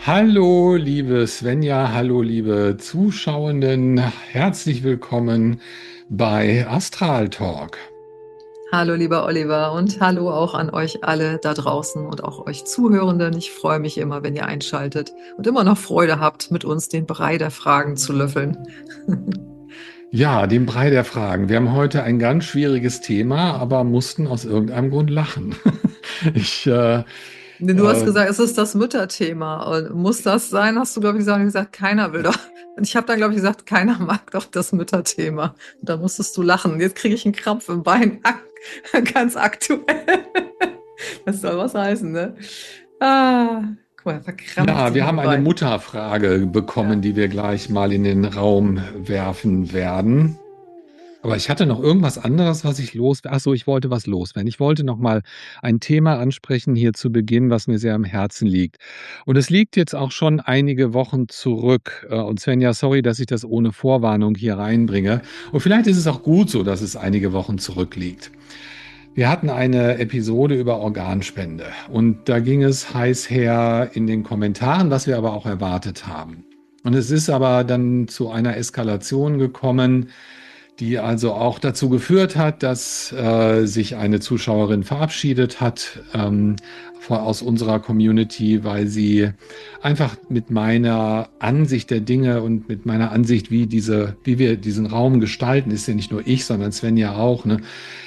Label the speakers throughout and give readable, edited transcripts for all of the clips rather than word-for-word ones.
Speaker 1: Hallo, liebe Svenja, hallo, liebe Zuschauenden, herzlich willkommen bei Astral Talk.
Speaker 2: Hallo, lieber Oliver, und hallo auch an euch alle da draußen und auch euch Zuhörenden. Ich freue mich immer, wenn ihr einschaltet und immer noch Freude habt, mit uns den Brei der Fragen zu löffeln.
Speaker 1: Ja, dem Brei der Fragen. Wir haben heute ein ganz schwieriges Thema, aber mussten aus irgendeinem Grund lachen. Ich, äh,
Speaker 2: Du hast
Speaker 1: äh,
Speaker 2: gesagt, es ist das Mütterthema. Und muss das sein, hast du, glaube ich, gesagt, keiner will doch. Und ich habe dann, glaube ich, gesagt, keiner mag doch das Mütterthema. Und da musstest du lachen. Jetzt kriege ich einen Krampf im Bein. Ganz aktuell. Das soll was heißen, ne? Ah, guck mal, verkrampft
Speaker 1: ja,
Speaker 2: sich
Speaker 1: wir haben
Speaker 2: mein
Speaker 1: eine
Speaker 2: Bein.
Speaker 1: Mutterfrage bekommen,
Speaker 2: Ja.
Speaker 1: die wir gleich mal in den Raum werfen werden. Aber ich hatte noch irgendwas anderes, was ich Ach so, ich wollte was loswerden. Ich wollte noch mal ein Thema ansprechen hier zu Beginn, was mir sehr am Herzen liegt. Und es liegt jetzt auch schon einige Wochen zurück. Und Svenja, sorry, dass ich das ohne Vorwarnung hier reinbringe. Und vielleicht ist es auch gut so, dass es einige Wochen zurückliegt. Wir hatten eine Episode über Organspende und da ging es heiß her in den Kommentaren, was wir aber auch erwartet haben. Und es ist aber dann zu einer Eskalation gekommen, die also auch dazu geführt hat, dass sich eine Zuschauerin verabschiedet hat aus unserer Community, weil sie einfach mit meiner Ansicht der Dinge und mit meiner Ansicht, wie wir diesen Raum gestalten, ist ja nicht nur ich, sondern Sven ja auch, ne?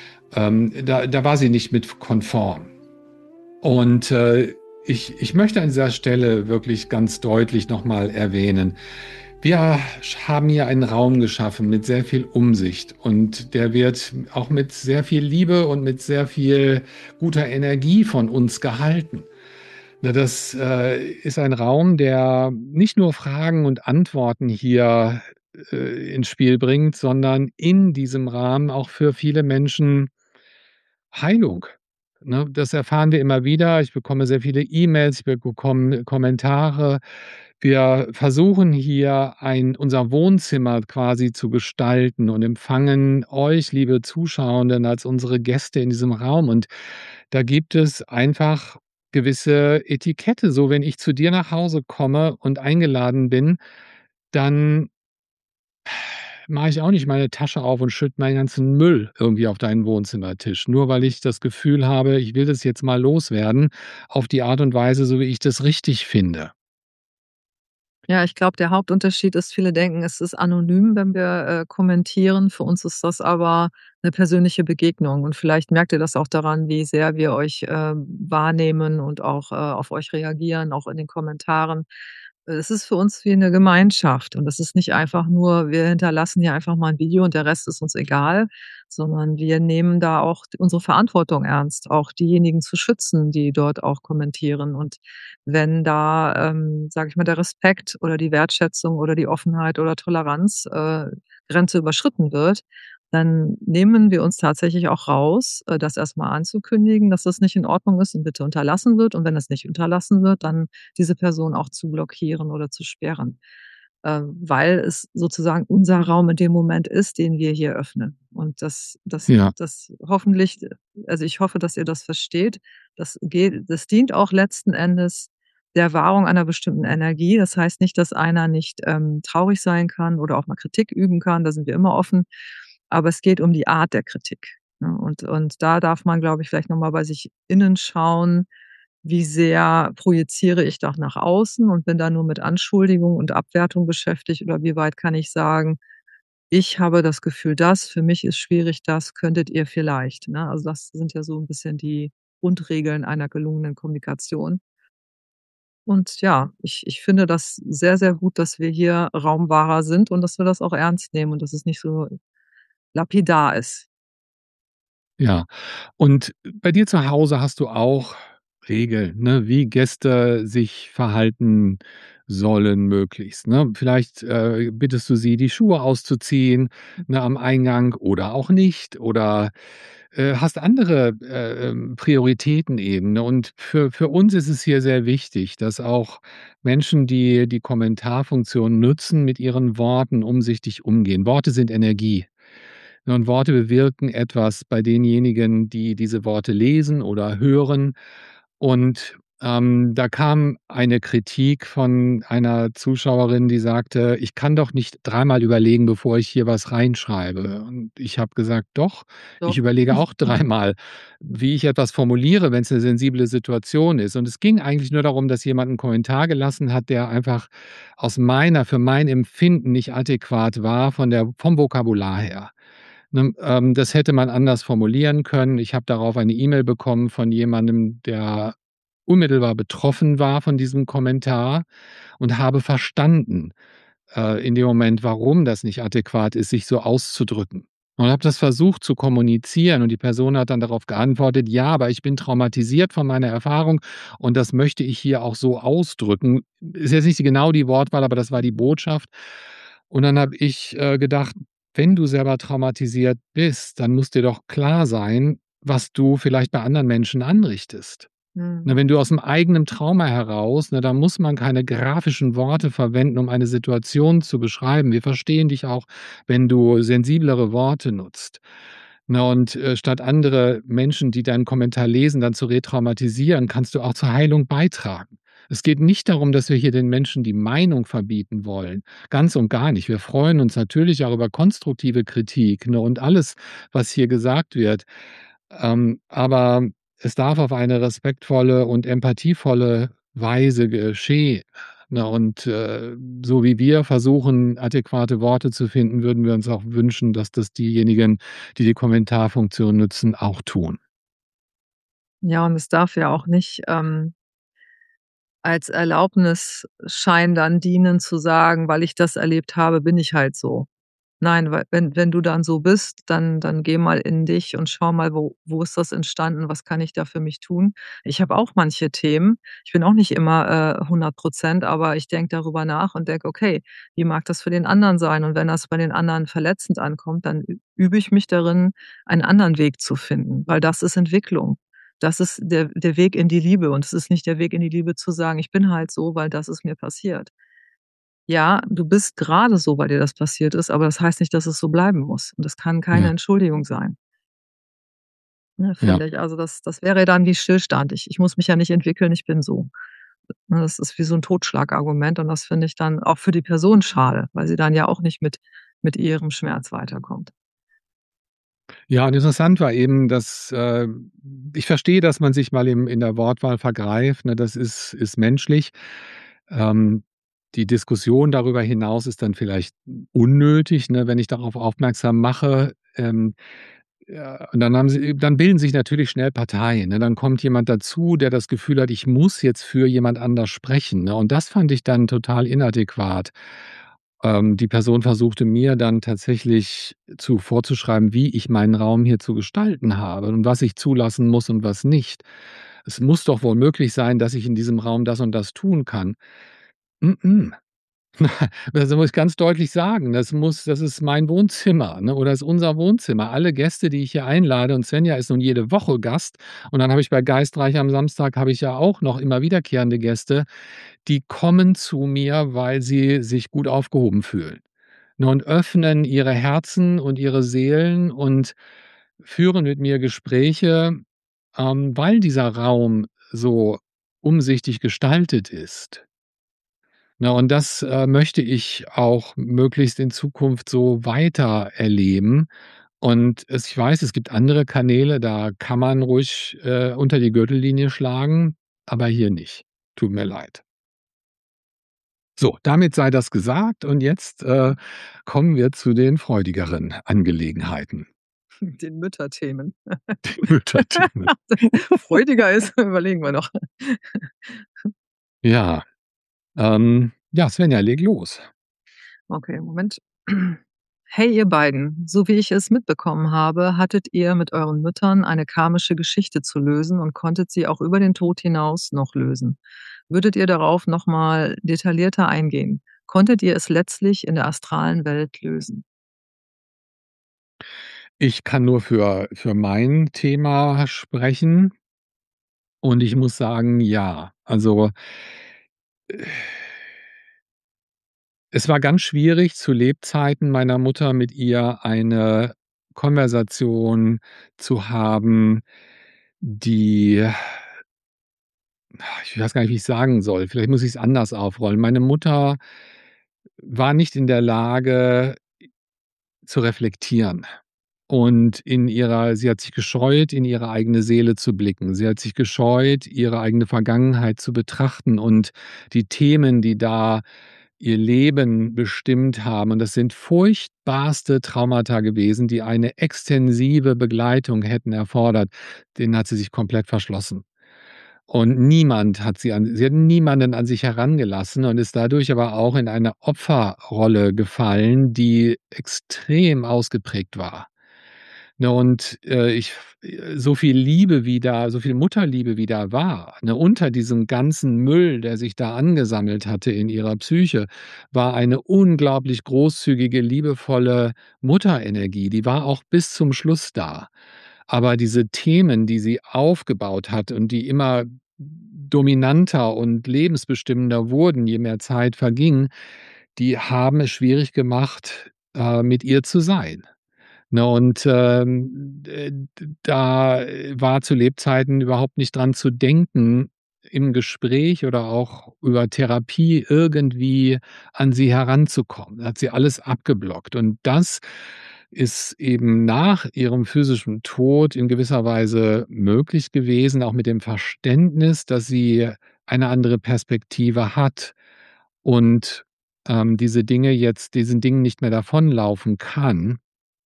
Speaker 1: Da war sie nicht mit konform. Und ich möchte an dieser Stelle wirklich ganz deutlich nochmal erwähnen, wir haben hier einen Raum geschaffen mit sehr viel Umsicht und der wird auch mit sehr viel Liebe und mit sehr viel guter Energie von uns gehalten. Das ist ein Raum, der nicht nur Fragen und Antworten hier ins Spiel bringt, sondern in diesem Rahmen auch für viele Menschen Heilung. Ne, das erfahren wir immer wieder. Ich bekomme sehr viele E-Mails, ich bekomme Kommentare. Wir versuchen hier unser Wohnzimmer quasi zu gestalten und empfangen euch, liebe Zuschauenden, als unsere Gäste in diesem Raum. Und da gibt es einfach gewisse Etikette. So, wenn ich zu dir nach Hause komme und eingeladen bin, dann mache ich auch nicht meine Tasche auf und schütte meinen ganzen Müll irgendwie auf deinen Wohnzimmertisch, nur weil ich das Gefühl habe, ich will das jetzt mal loswerden auf die Art und Weise, so wie ich das richtig finde.
Speaker 2: Ja, ich glaube, der Hauptunterschied ist, viele denken, es ist anonym, wenn wir, kommentieren. Für uns ist das aber eine persönliche Begegnung und vielleicht merkt ihr das auch daran, wie sehr wir euch, wahrnehmen und auch, auf euch reagieren, auch in den Kommentaren. Es ist für uns wie eine Gemeinschaft und es ist nicht einfach nur, wir hinterlassen hier einfach mal ein Video und der Rest ist uns egal, sondern wir nehmen da auch unsere Verantwortung ernst, auch diejenigen zu schützen, die dort auch kommentieren. Und wenn da, sage ich mal, der Respekt oder die Wertschätzung oder die Offenheit oder Toleranz, Grenze überschritten wird, dann nehmen wir uns tatsächlich auch raus, das erst mal anzukündigen, dass das nicht in Ordnung ist und bitte unterlassen wird. Und wenn es nicht unterlassen wird, dann diese Person auch zu blockieren oder zu sperren, weil es sozusagen unser Raum in dem Moment ist, den wir hier öffnen. Und
Speaker 1: Ja,
Speaker 2: das hoffentlich, also, ich hoffe, dass ihr das versteht. Das dient auch letzten Endes der Wahrung einer bestimmten Energie. Das heißt nicht, dass einer nicht, traurig sein kann oder auch mal Kritik üben kann, da sind wir immer offen. Aber es geht um die Art der Kritik, ne? Und da darf man, glaube ich, vielleicht noch mal bei sich innen schauen, wie sehr projiziere ich doch nach außen und bin da nur mit Anschuldigung und Abwertung beschäftigt oder wie weit kann ich sagen: „Ich habe das Gefühl, das, für mich ist schwierig, das könntet ihr vielleicht“, ne? Also, das sind ja so 'n bisschen die Grundregeln einer gelungenen Kommunikation. Und ja, ich finde das sehr, sehr gut, dass wir hier Raumwahrer sind und dass wir das auch ernst nehmen und dass es nicht so lapidar ist.
Speaker 1: ja. Und bei dir zu Hause hast du auch Regeln, ne, wie Gäste sich verhalten sollen möglichst, ne? Vielleicht, bittest du sie, die Schuhe auszuziehen, ne, am Eingang oder auch nicht oder, hast andere, Prioritäten eben, ne? Und für uns ist es hier sehr wichtig, dass auch Menschen, die die Kommentarfunktion nutzen, mit ihren Worten umsichtig umgehen. Worte sind Energie. Ne, und Worte bewirken etwas bei denjenigen, die diese Worte lesen oder hören. Und Da kam eine Kritik von einer Zuschauerin, die sagte: „Ich kann doch nicht dreimal überlegen, bevor ich hier was reinschreibe.“ Und ich habe gesagt: „Doch, ich
Speaker 2: Doch.
Speaker 1: überlege auch dreimal, wie ich etwas formuliere, wenn's 'ne sensible Situation ist.“ Und es ging eigentlich nur darum, dass jemand 'n Kommentar gelassen hat, der einfach aus meiner für mein Empfinden nicht adäquat war vom Vokabular her. Ne, das hätte man anders formulieren können. Ich habe darauf eine E-Mail bekommen von jemandem, der unmittelbar betroffen war von diesem Kommentar und habe verstanden, in dem Moment, warum das nicht adäquat ist, sich so auszudrücken. Und habe das versucht zu kommunizieren und die Person hat dann darauf geantwortet: „Ja, aber ich bin traumatisiert von meiner Erfahrung und das möchte ich hier auch so ausdrücken.“ Ist jetzt nicht genau die Wortwahl, aber das war die Botschaft. Und dann habe ich, gedacht: „Wenn du selber traumatisiert bist, dann muss dir doch klar sein, was du vielleicht bei anderen Menschen anrichtest.“
Speaker 2: Mhm.
Speaker 1: Ne, wenn du aus'm eigenen Trauma heraus, ne, da muss man keine grafischen Worte verwenden, um eine Situation zu beschreiben. Wir verstehen dich auch, wenn du sensiblere Worte nutzt. Ne, und, statt andere Menschen, die deinen Kommentar lesen, dann zu retraumatisieren, kannst du auch zur Heilung beitragen. Es geht nicht darum, dass wir hier den Menschen die Meinung verbieten wollen. Ganz und gar nicht. Wir freuen uns natürlich auch über konstruktive Kritik, ne, und alles, was hier gesagt wird. Aber es darf auf eine respektvolle und empathievolle Weise geschehen, ne? Und, so wie wir versuchen, adäquate Worte zu finden, würden wir uns auch wünschen, dass das diejenigen, die die Kommentarfunktion nutzen, auch tun.
Speaker 2: Ja, und es darf ja auch nicht, als Erlaubnisschein dann dienen zu sagen: „Weil ich das erlebt habe, bin ich halt so.“ Nein, weil wenn du dann so bist, dann geh mal in dich und schau mal, wo ist das entstanden? Was kann ich da für mich tun? Ich habe auch manche Themen. Ich bin auch nicht immer, 100%, aber ich denke darüber nach und denke: „Okay, wie mag das für den anderen sein?“ Und wenn das bei den anderen verletzend ankommt, dann übe ich mich darin, einen anderen Weg zu finden, weil das ist Entwicklung. Das ist der Weg in die Liebe und es ist nicht der Weg in die Liebe zu sagen: „Ich bin halt so, weil das ist mir passiert.“ Ja, du bist gerade so, weil dir das passiert ist, aber das heißt nicht, dass es so bleiben muss. Und das kann keine
Speaker 1: Ja,
Speaker 2: Entschuldigung sein, ne,
Speaker 1: ja,
Speaker 2: finde ich. Also, das wäre dann wie Stillstand. Ich muss mich ja nicht entwickeln, ich bin so. Ne, das ist wie so 'n Totschlagargument und das finde ich dann auch für die Person schade, weil sie dann ja auch nicht mit ihrem Schmerz weiterkommt.
Speaker 1: ja, und interessant war eben, dass, ich verstehe, dass man sich mal in der Wortwahl vergreift, ne? Das ist menschlich. Ähm, die Diskussion darüber hinaus ist dann vielleicht unnötig, ne, wenn ich darauf aufmerksam mache. Ja, und dann bilden sich natürlich schnell Parteien, ne? Dann kommt jemand dazu, der das Gefühl hat, ich muss jetzt für jemand anders sprechen, ne? Und das fand ich dann total inadäquat. Die Person versuchte mir dann tatsächlich vorzuschreiben, wie ich meinen Raum hier zu gestalten habe und was ich zulassen muss und was nicht. Es muss doch wohl möglich sein, dass ich in diesem Raum das und das tun kann. Mm-mm. Das muss ich ganz deutlich sagen. Das ist mein Wohnzimmer, ne, oder ist unser Wohnzimmer. Alle Gäste, die ich hier einlade und Svenja ist nun jede Woche Gast und dann habe ich bei Geistreich am Samstag habe ich ja auch noch immer wiederkehrende Gäste, die kommen zu mir, weil sie sich gut aufgehoben fühlen, ne, und öffnen ihre Herzen und ihre Seelen und führen mit mir Gespräche, weil dieser Raum so umsichtig gestaltet ist. Na, und das, möchte ich auch möglichst in Zukunft so weiter erleben. Und ich weiß, es gibt andere Kanäle, da kann man ruhig, unter die Gürtellinie schlagen, aber hier nicht. Tut mir leid. So, damit sei das gesagt und jetzt, kommen wir zu den freudigeren Angelegenheiten,
Speaker 2: Den Mütterthemen.
Speaker 1: den Mütterthemen.
Speaker 2: Freudiger ist, überlegen wir noch.
Speaker 1: Ja, ja, Svenja, leg los.
Speaker 2: Okay, Moment. Hey, ihr beiden, so wie ich es mitbekommen habe, hattet ihr mit euren Müttern eine karmische Geschichte zu lösen und konntet sie auch über den Tod hinaus noch lösen. Würdet ihr darauf nochmal detaillierter eingehen? Konntet ihr es letztlich in der astralen Welt lösen?
Speaker 1: Ich kann nur für mein Thema sprechen und ich muss sagen, ja. Also, äh, es war ganz schwierig, zu Lebzeiten meiner Mutter mit ihr eine Konversation zu haben, die ich weiß gar nicht, wie ich's sagen soll. Vielleicht muss ich's anders aufrollen. Meine Mutter war nicht in der Lage zu reflektieren. Und sie hat sich gescheut, in ihre eigene Seele zu blicken. Sie hat sich gescheut, ihre eigene Vergangenheit zu betrachten und die Themen, die da ihr Leben bestimmt haben. Und das sind furchtbarste Traumata gewesen, die eine extensive Begleitung hätten erfordert. Denen hat sie sich komplett verschlossen. Und sie hat niemanden an sich herangelassen und ist dadurch aber auch in eine Opferrolle gefallen, die extrem ausgeprägt war. Ne, und, so viel Mutterliebe wie da war, ne, unter diesem ganzen Müll, der sich da angesammelt hatte in ihrer Psyche, war eine unglaublich großzügige, liebevolle Mutterenergie. Die war auch bis zum Schluss da. Aber diese Themen, die sie aufgebaut hat und die immer dominanter und lebensbestimmender wurden, je mehr Zeit verging, die haben es schwierig gemacht, mit ihr zu sein. Ne, und, da war zu Lebzeiten überhaupt nicht dran zu denken, im Gespräch oder auch über Therapie irgendwie an sie heranzukommen. Da hat sie alles abgeblockt. Und das ist eben nach ihrem physischen Tod in gewisser Weise möglich gewesen, auch mit dem Verständnis, dass sie eine andere Perspektive hat und, diesen Dingen nicht mehr davonlaufen kann.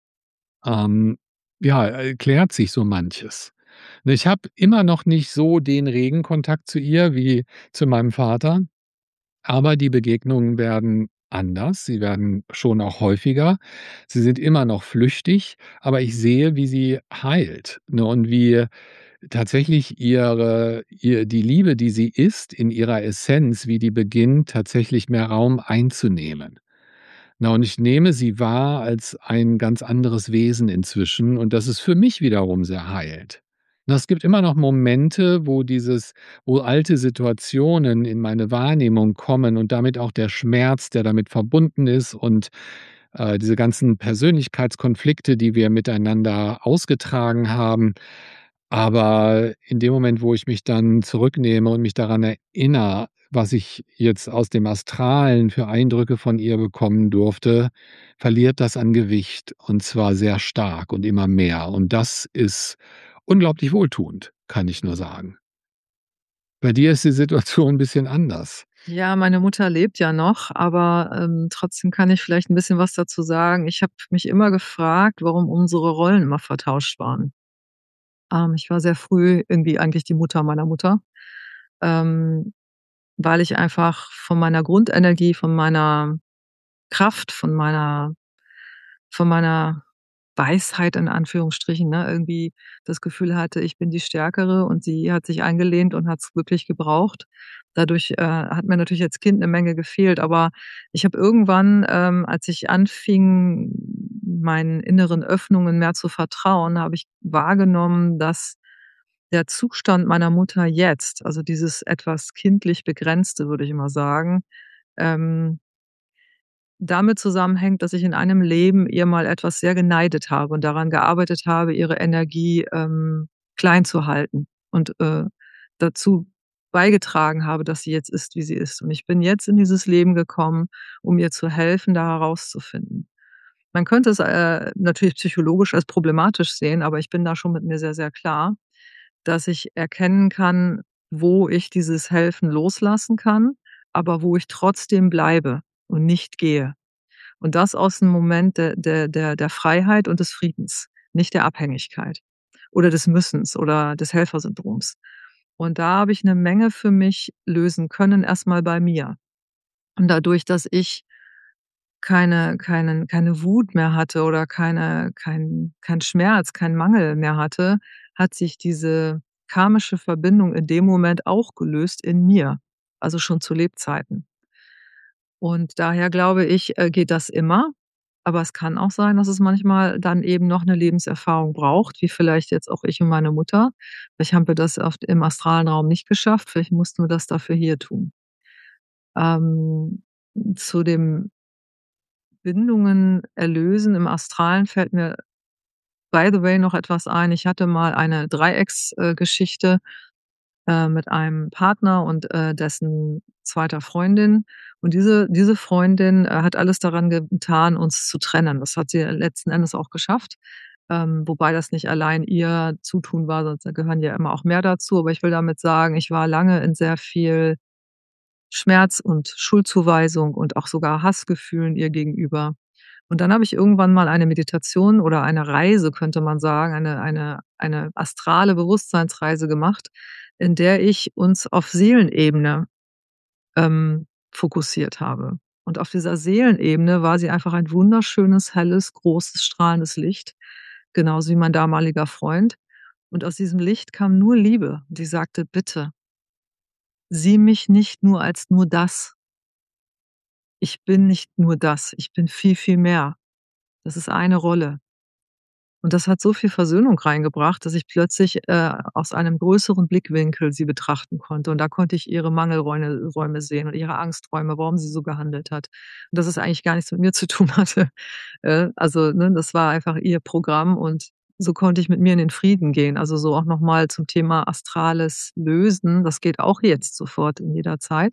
Speaker 1: ähm, ja, klärt sich so manches. Ne, ich habe immer noch nicht so den regen Kontakt zu ihr wie zu meinem Vater, aber die Begegnungen werden anders. Sie werden schon auch häufiger. Sie sind immer noch flüchtig, aber ich sehe, wie sie heilt, ne, und wie tatsächlich die Liebe, die sie ist in ihrer Essenz, wie die beginnt, tatsächlich mehr Raum einzunehmen. Na, und ich nehme sie wahr als ein ganz anderes Wesen inzwischen und das ist für mich wiederum sehr heilend. Na, es gibt immer noch Momente, wo alte Situationen in meine Wahrnehmung kommen und damit auch der Schmerz, der damit verbunden ist und, diese ganzen Persönlichkeitskonflikte, die wir miteinander ausgetragen haben. Aber in dem Moment, wo ich mich dann zurücknehme und mich daran erinnere, was ich jetzt aus dem Astralen für Eindrücke von ihr bekommen durfte, verliert das an Gewicht und zwar sehr stark und immer mehr. Und das ist unglaublich wohltuend, kann ich nur sagen. Bei dir ist die Situation 'n bisschen anders.
Speaker 2: Ja, meine Mutter lebt ja noch, aber, trotzdem kann ich vielleicht 'n bisschen was dazu sagen. Ich habe mich immer gefragt, warum unsere Rollen immer vertauscht waren. Ich war sehr früh irgendwie eigentlich die Mutter meiner Mutter, ähm, weil ich einfach von meiner Grundenergie, von meiner Kraft, von meiner Weisheit in Anführungsstrichen, ne, irgendwie das Gefühl hatte, ich bin die Stärkere und sie hat sich eingelehnt und hat's wirklich gebraucht. Dadurch, hat mir natürlich als Kind 'ne Menge gefehlt, aber ich habe irgendwann, als ich anfing, meinen inneren Öffnungen mehr zu vertrauen, habe ich wahrgenommen, dass der Zustand meiner Mutter jetzt, also dieses etwas kindlich Begrenzte, würde ich immer sagen, ähm damit zusammenhängt, dass ich in einem Leben ihr mal etwas sehr geneidet habe und daran gearbeitet habe, ihre Energie, klein zu halten und, dazu beigetragen habe, dass sie jetzt ist, wie sie ist. Und ich bin jetzt in dieses Leben gekommen, um ihr zu helfen, da herauszufinden. Man könnte es, natürlich psychologisch als problematisch sehen, aber ich bin da schon mit mir sehr, sehr klar, dass ich erkennen kann, wo ich dieses Helfen loslassen kann, aber wo ich trotzdem bleibe und nicht gehe. Und das aus 'nem Moment der Freiheit und des Friedens, nicht der Abhängigkeit oder des Müssens oder des Helfersyndroms. Und da habe ich 'ne Menge für mich lösen können, erst mal bei mir. Und dadurch, dass ich keine Wut mehr hatte oder kein Schmerz, keinen Mangel mehr hatte, hat sich diese karmische Verbindung in dem Moment auch gelöst in mir, also schon zu Lebzeiten. Und daher glaube ich, geht das immer, aber es kann auch sein, dass es manchmal dann eben noch 'ne Lebenserfahrung braucht, wie vielleicht jetzt auch ich und meine Mutter. Vielleicht haben wir das im astralen Raum nicht geschafft, vielleicht mussten wir das dafür hier tun. Ähm, zu dem Bindungen erlösen im Astralen fällt mir by the way noch etwas ein. Ich hatte mal eine Geschichte. mit einem Partner und, dessen zweiter Freundin. Und diese Freundin, hat alles daran getan, uns zu trennen. Das hat sie letzten Endes auch geschafft, wobei das nicht allein ihr Zutun war, sonst da gehören ja immer auch mehr dazu. Aber ich will damit sagen, ich war lange in sehr viel Schmerz und Schuldzuweisung und auch sogar Hassgefühlen ihr gegenüber. Und dann habe ich irgendwann mal eine Meditation oder eine Reise, könnte man sagen, eine astrale Bewusstseinsreise gemacht, in der ich uns auf Seelenebene, fokussiert habe. Und auf dieser Seelenebene war sie einfach ein wunderschönes, helles, großes, strahlendes Licht, genauso wie mein damaliger Freund. Und aus diesem Licht kam nur Liebe. Und die sagte: „Bitte, sieh mich nicht nur als nur das. Ich bin nicht nur das. Ich bin viel, viel mehr. Das ist eine Rolle.“ Und das hat so viel Versöhnung reingebracht, dass ich plötzlich, aus einem größeren Blickwinkel sie betrachten konnte. Und da konnte ich ihre Räume sehen und ihre Angsträume, warum sie so gehandelt hat. Und dass es eigentlich gar nichts mit mir zu tun hatte. Also, ne, das war einfach ihr Programm und so konnte ich mit mir in den Frieden gehen. Also, so auch noch mal zum Thema astrales Lösen. Das geht auch jetzt sofort in jeder Zeit,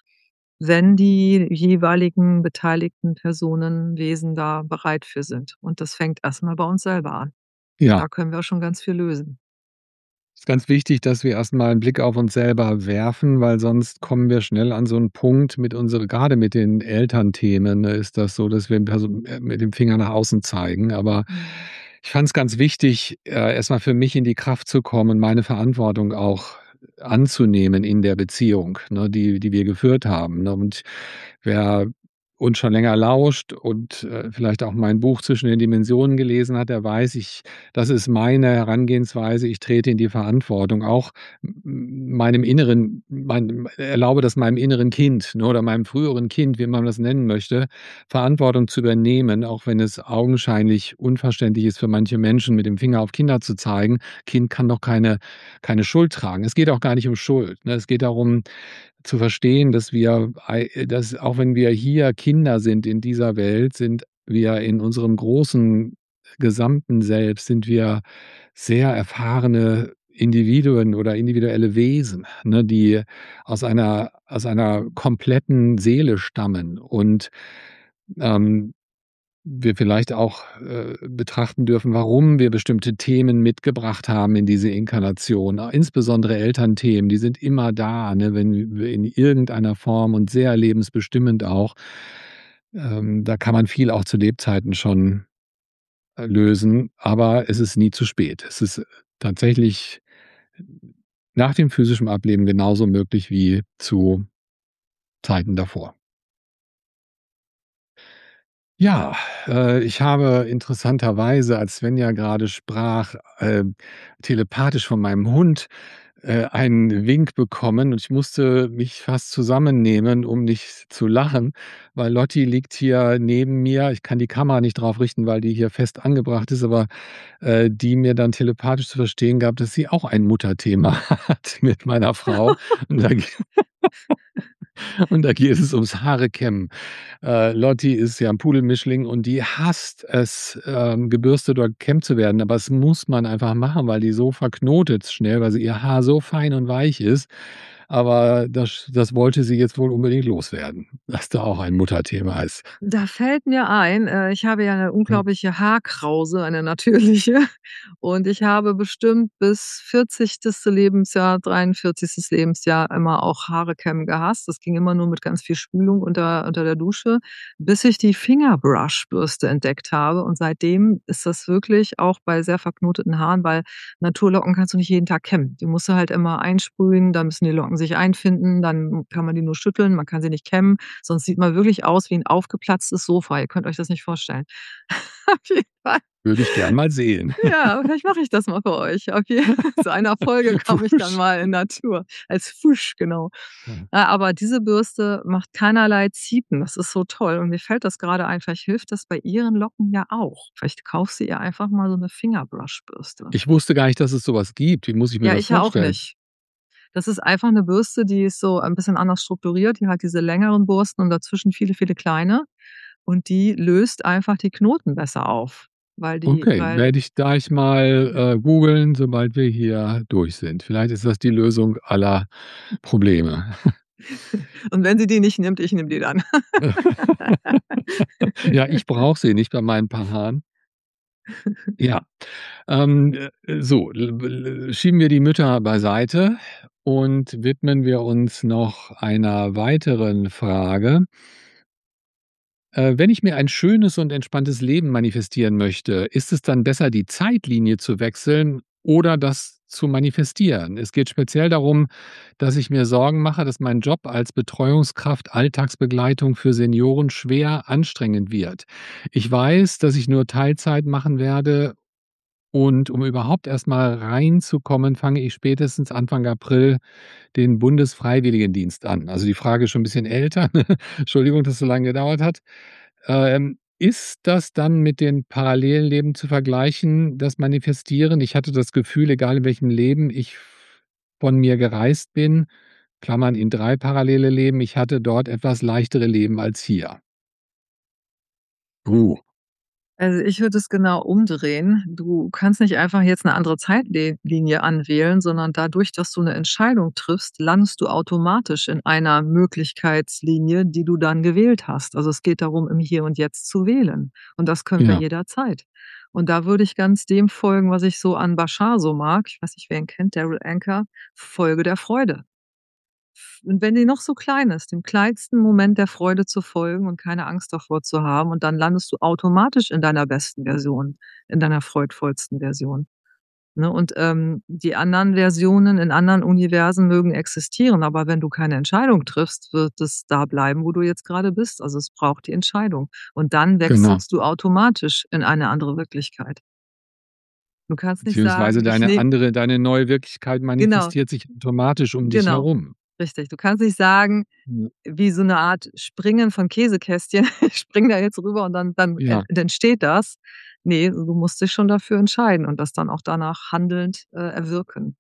Speaker 2: wenn die jeweiligen beteiligten Personen, Wesen da bereit für sind. Und das fängt erst mal bei uns selber an.
Speaker 1: Ja.
Speaker 2: Da können wir schon ganz viel lösen.
Speaker 1: Ist ganz wichtig, dass wir erst mal 'n Blick auf uns selber werfen, weil sonst kommen wir schnell an so 'n Punkt mit unsere grade mit den Elternthemen, ne, ist das so, dass wir mit dem Finger nach außen zeigen. Aber
Speaker 2: Mhm.
Speaker 1: ich fand es ganz wichtig, erst mal für mich in die Kraft zu kommen, meine Verantwortung auch anzunehmen in der Beziehung, ne, die wir geführt haben, ne? Und wer uns schon länger lauscht und, vielleicht auch mein Buch „Zwischen den Dimensionen“ gelesen hat, der weiß, das ist meine Herangehensweise. Ich trete in die Verantwortung, auch meinem inneren erlaube das meinem inneren Kind, ne, oder meinem früheren Kind, wie man das nennen möchte, Verantwortung zu übernehmen, auch wenn es augenscheinlich unverständlich ist für manche Menschen, mit dem Finger auf Kinder zu zeigen. Kind kann doch keine Schuld tragen. Es geht auch gar nicht um Schuld, ne? Es geht darum zu verstehen, dass auch wenn wir hier Kinder sind in dieser Welt, sind wir in unserem großen gesamten Selbst sind wir sehr erfahrene Individuen oder individuelle Wesen, ne, die aus einer kompletten Seele stammen und, ähm, wir vielleicht auch, betrachten dürfen, warum wir bestimmte Themen mitgebracht haben in diese Inkarnation. Insbesondere Elternthemen, die sind immer da, ne, wenn wir in irgendeiner Form und sehr lebensbestimmend auch. Da kann man viel auch zu Lebzeiten schon, lösen, aber es ist nie zu spät. Es ist tatsächlich nach dem physischen Ableben genauso möglich wie zu Zeiten davor. Ja, ich habe interessanterweise, als Svenja gerade sprach, telepathisch von meinem Hund, einen Wink bekommen und ich musste mich fast zusammennehmen, um nicht zu lachen, weil Lotti liegt hier neben mir. Ich kann die Kamera nicht drauf richten, weil die hier fest angebracht ist, aber, die mir dann telepathisch zu verstehen gab, dass sie auch ein Mutterthema hat mit meiner Frau. Und da und da geht es ums Haare kämmen. Lotti ist ja 'n Pudelmischling und die hasst es, gebürstet oder gekämmt zu werden, aber es muss man einfach machen, weil die so verknotet schnell, weil sie ihr Haar so fein und weich ist. Aber das wollte sie jetzt wohl unbedingt loswerden, dass da auch ein Mutterthema ist.
Speaker 2: Da fällt mir ein, ich habe ja 'ne
Speaker 1: Mhm.
Speaker 2: unglaubliche Haarkrause, eine natürliche. Und ich habe bestimmt bis 40. Lebensjahr, 43. Lebensjahr immer auch Haare kämmen gehasst. Das ging immer nur mit ganz viel Spülung unter der Dusche, bis ich die Fingerbrush-Bürste entdeckt habe. Und seitdem ist das wirklich auch bei sehr verknoteten Haaren, weil Naturlocken kannst du nicht jeden Tag kämmen. Die musst du halt immer einsprühen, dann müssen die Locken sich einfinden, dann kann man die nur schütteln, man kann sie nicht kämmen. Sonst sieht man wirklich aus wie 'n aufgeplatztes Sofa. Ihr könnt euch das nicht vorstellen. Auf jeden Fall.
Speaker 1: Würde ich gern mal sehen.
Speaker 2: Ja, vielleicht mache ich das mal für euch. Auf je zu einer Folge komme ich dann
Speaker 1: Wusch.
Speaker 2: mal in Natur als Fusch, genau.
Speaker 1: Ja.
Speaker 2: Aber diese Bürste macht keinerlei Ziepen. Das ist so toll und mir fällt das grade ein, vielleicht hilft das bei ihren Locken ja auch. Vielleicht kaufst du ihr einfach mal so 'ne Fingerbrush-Bürste.
Speaker 1: Ich wusste gar nicht, dass es so was gibt. Wie muss ich mir
Speaker 2: Ja,
Speaker 1: das
Speaker 2: ich ja auch
Speaker 1: vorstellen?
Speaker 2: nicht. Das ist einfach 'ne Bürste, die ist so ein bisschen anders strukturiert. Die hat diese längeren Borsten und dazwischen viele, viele kleine und die löst einfach die Knoten besser auf.
Speaker 1: Okay,
Speaker 2: weil
Speaker 1: werde ich gleich mal, googeln, sobald wir hier durch sind. Vielleicht ist das die Lösung aller Probleme.
Speaker 2: und wenn sie die nicht nimmt, ich nehme die dann.
Speaker 1: Ja, ich brauche sie nicht bei meinen paar Haaren. Ja, so, schieben wir die Mütter beiseite und widmen wir uns noch einer weiteren Frage. Wenn ich mir ein schönes und entspanntes Leben manifestieren möchte, ist es dann besser, die Zeitlinie zu wechseln oder das zu manifestieren? Es geht speziell darum, dass ich mir Sorgen mache, dass mein Job als Betreuungskraft Alltagsbegleitung für Senioren schwer anstrengend wird. Ich weiß, dass ich nur Teilzeit machen werde und um überhaupt erst mal reinzukommen, fange ich spätestens Anfang April den Bundesfreiwilligendienst an. Also, die Frage ist schon 'n bisschen älter. Entschuldigung, dass so lange gedauert hat. Ist das dann mit den Parallelleben zu vergleichen, das Manifestieren? Ich hatte das Gefühl, egal in welchem Leben ich von mir gereist bin, Klammern in 3 parallele Leben, ich hatte dort etwas leichtere Leben als hier. Uh,
Speaker 2: Also, ich würde es genau umdrehen. Du kannst nicht einfach jetzt 'ne andere Zeitlinie anwählen, sondern dadurch, dass du 'ne Entscheidung triffst, landest du automatisch in einer Möglichkeitslinie, die du dann gewählt hast. Also, es geht darum, im Hier und Jetzt zu wählen und das können wir
Speaker 1: ja,
Speaker 2: jederzeit. Und da würde ich ganz dem folgen, was ich so an Bashar so mag. Ich weiß nicht, wer ihn kennt, Darryl Anka, Folge der Freude. Und wenn die noch so klein ist, dem kleinsten Moment der Freude zu folgen und keine Angst davor zu haben und dann landest du automatisch in deiner besten Version, in deiner freudvollsten Version, ne? Und, die anderen Versionen in anderen Universen mögen existieren, aber wenn du keine Entscheidung triffst, wird es da bleiben, wo du jetzt grade bist. Also, es braucht die Entscheidung. Und dann
Speaker 1: genau.
Speaker 2: wechselst du automatisch in eine andere Wirklichkeit. Du kannst nicht
Speaker 1: Beziehungsweise
Speaker 2: sagen: „Ich nehme“.
Speaker 1: deine neue Wirklichkeit
Speaker 2: Genau,
Speaker 1: manifestiert sich automatisch um dich
Speaker 2: genau,
Speaker 1: herum.
Speaker 2: richtig. Du kannst nicht sagen,
Speaker 1: Ja,
Speaker 2: wie so 'ne Art Springen von Käsekästchen. Ich springe da jetzt rüber und
Speaker 1: ja.
Speaker 2: entsteht das. Ne, du musst dich schon dafür entscheiden und das dann auch danach handelnd, erwirken.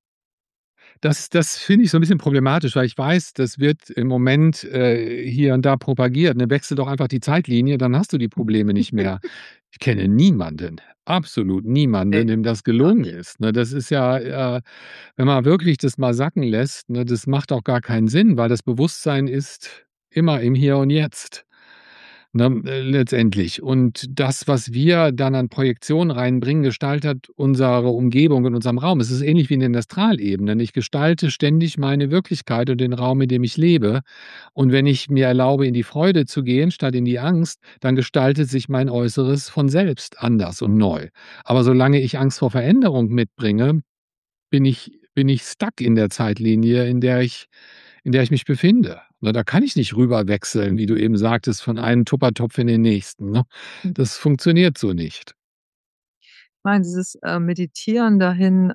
Speaker 1: Das finde ich so 'n bisschen problematisch, weil ich weiß, das wird im Moment, hier und da propagiert, ne? Wechsel doch einfach die Zeitlinie, dann hast du die Probleme nicht mehr. Ich kenne niemanden, absolut niemanden,
Speaker 2: Ne,
Speaker 1: dem das
Speaker 2: gar
Speaker 1: gelungen
Speaker 2: nicht.
Speaker 1: ist, ne? Das ist ja, wenn man wirklich das mal sacken lässt, ne, das macht auch gar keinen Sinn, weil das Bewusstsein ist immer im Hier und Jetzt. Ne, letztendlich. Und das, was wir dann an Projektion reinbringen, gestaltet unsere Umgebung in unserem Raum. Es ist ähnlich wie in den Astralebenen. Ich gestalte ständig meine Wirklichkeit und den Raum, in dem ich lebe. Und wenn ich mir erlaube, in die Freude zu gehen, statt in die Angst, dann gestaltet sich mein Äußeres von selbst anders und neu. Aber solange ich Angst vor Veränderung mitbringe, bin ich stuck in der Zeitlinie, in der ich mich befinde. Ne, da kann ich nicht rüber wechseln, wie du eben sagtest, von einem Tuppertopf in den nächsten, ne?
Speaker 2: Hm,
Speaker 1: Das funktioniert so nicht.
Speaker 2: ich meine, dieses, Meditieren dahin,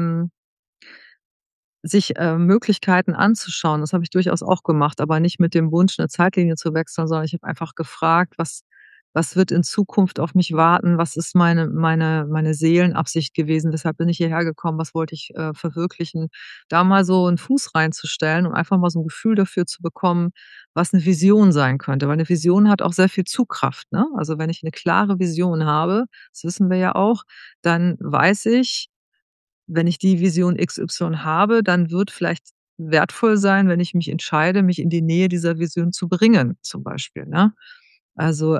Speaker 2: sich, Möglichkeiten anzuschauen, das habe ich durchaus auch gemacht, aber nicht mit dem Wunsch, 'ne Zeitlinie zu wechseln, sondern ich habe einfach gefragt: „Was wird in Zukunft auf mich warten? Was ist meine Seelenabsicht gewesen? Weshalb bin ich hierher gekommen? Was wollte ich, verwirklichen?“ Da mal so 'n Fuß reinzustellen und einfach mal so 'n Gefühl dafür zu bekommen, was 'ne Vision sein könnte, weil 'ne Vision hat auch sehr viel Zugkraft, ne? Also, wenn ich 'ne klare Vision habe, das wissen wir ja auch, dann weiß ich, wenn ich die Vision XY habe, dann wird vielleicht wertvoll sein, wenn ich mich entscheide, mich in die Nähe dieser Vision zu bringen, zum Beispiel, ne? Also,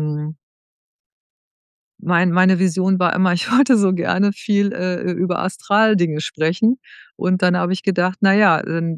Speaker 2: meine Vision war immer, ich wollte so gerne viel, über Astraldinge sprechen. Und dann habe ich gedacht: „Na ja,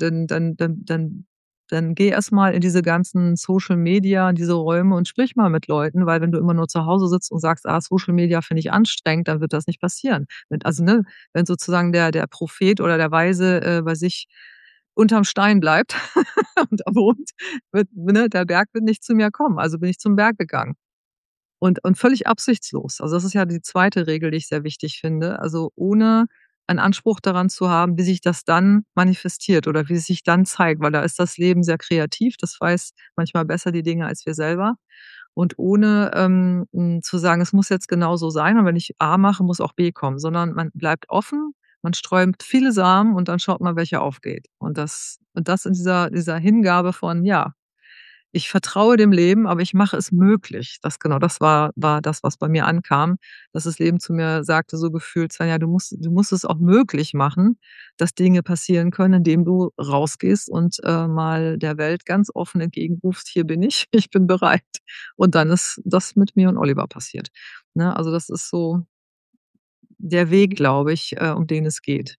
Speaker 2: dann geh erst mal in diese ganzen Social Media, in diese Räume und sprich mal mit Leuten“, weil wenn du immer nur zu Hause sitzt und sagst: „Ah, Social Media finde ich anstrengend“, dann wird das nicht passieren. Ne, wenn sozusagen der Prophet oder der Weise, bei sich unterm Stein bleibt und da wohnt, der Berg wird nicht zu mir kommen. Also bin ich zum Berg gegangen. Und völlig absichtslos. Also, das ist ja die zweite Regel, die ich sehr wichtig finde. Also, ohne einen Anspruch daran zu haben, wie sich das dann manifestiert oder wie es sich dann zeigt, weil da ist das Leben sehr kreativ. Das weiß manchmal besser die Dinge als wir selber. Und ohne, zu sagen: „Es muss jetzt genau so sein und wenn ich A mache, muss auch B kommen“, sondern man bleibt offen, man streut viele Samen und dann schaut man, welcher aufgeht. Und das in dieser Hingabe von, ja, ich vertraue dem Leben, aber ich mache es möglich. Das war das, was bei mir ankam, dass das Leben zu mir sagte, so gefühlt: „Svenja, du musst es auch möglich machen, dass Dinge passieren können, indem du rausgehst und, mal der Welt ganz offen entgegenrufst: ‚Hier bin ich, ich bin bereit.'“ Und dann ist das mit mir und Oliver passiert, ne? Also, das ist so der Weg, glaube ich, um den es geht.